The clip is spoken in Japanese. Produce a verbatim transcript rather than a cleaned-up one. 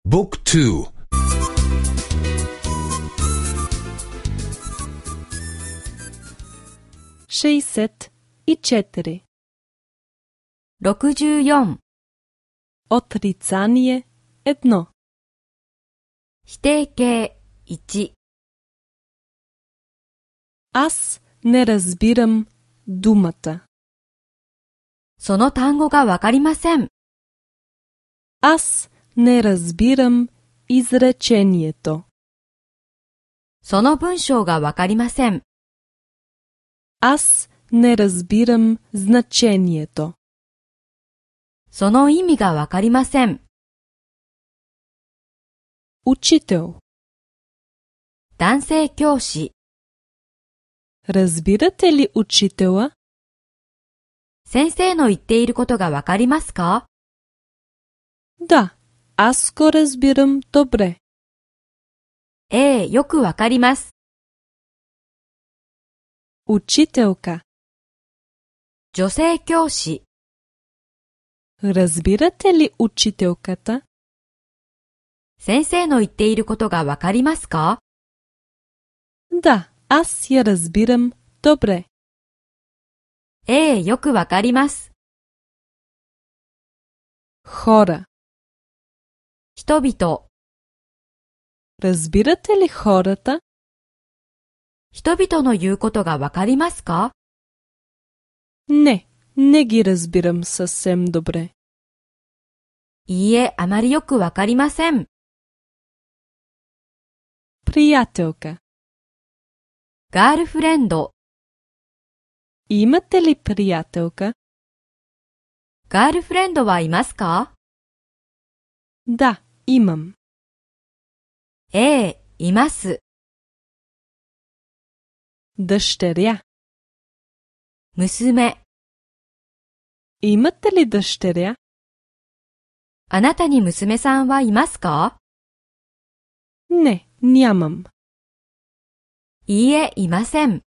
Book two. シェイセットイチェテレろくじゅうよん Отрицание едно. 否定形いち Аз не разбирам думата. その単語がわかりません。 Аз не разбирам изречението. その文章がわかりません。 Аз не разбирам значението. その意味がわかりません。 Учител. 男性教師。 Разбирате ли учителя? 先生の言っていることがわかりますか？ Да, аз го разбирам добре. ええ、よくわかります。 Учителка. 女性教師。 Разбирате ли учителката? 先生の言っていることがわかりますか？ Да, аз я разбирам добре. ええ、よくわかります。 Хора. 人々。 Разбирате ли хората? 人々の言うことがわかりますか？ Не, не ги разбирам съвсем добре. いいえ、あまりよくわかりません。 Приятелка. ガールフレンド。 Имате ли приятелка? ガールフレンドはいますか？ Да, имам. ええ、います。 Дъщеря. 娘。 Имате ли дъщеря? あなたに娘さんはいますか？ Не, нямам. いいえ、いません。